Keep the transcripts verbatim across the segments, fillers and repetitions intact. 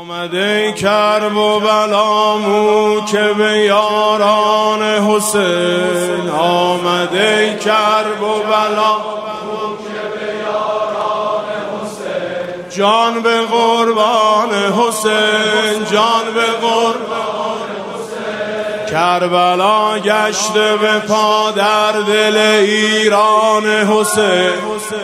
آمده کرب و بلامو که به یاران حسین، آمده کرب و بلامو که به یاران حسین، جان به قربان حسین، جان به قربان حسین. کربلا گشته به پا در دل ایران حسین،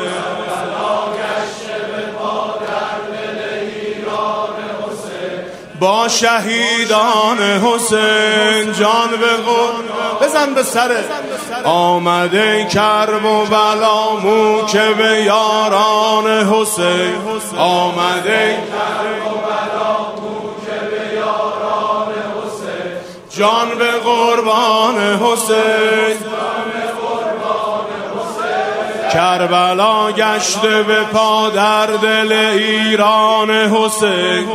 با شهیدان حسین جان به قربان. بزن به سره. آمده کرب و بلامو که به یاران حسین، آمده کرب و بلامو که به یاران حسین، جان به قربان حسین. کربلا گشته به پا در دل ایران حسین،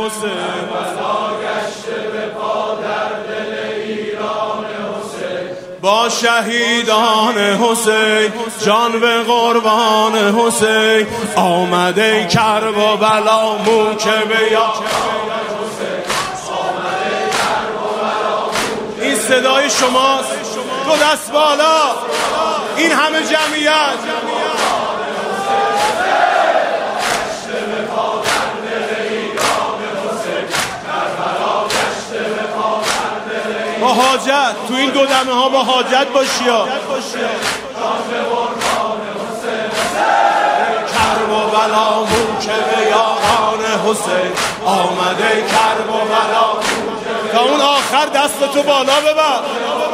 با شهیدان حسین جان به قربان حسین. آمده کرب و بلامو که به یاران حسین، آمده کرب و بلامو. این صدای شماست، دو دست بالا، این همه جمعیت. با حاجت تو این دو دمه ها با حاجت باشی ها. کرب و بلامو که به یاران حسین، آمده کرب و بلامو. تا اون آخر دستتو بالا ببر.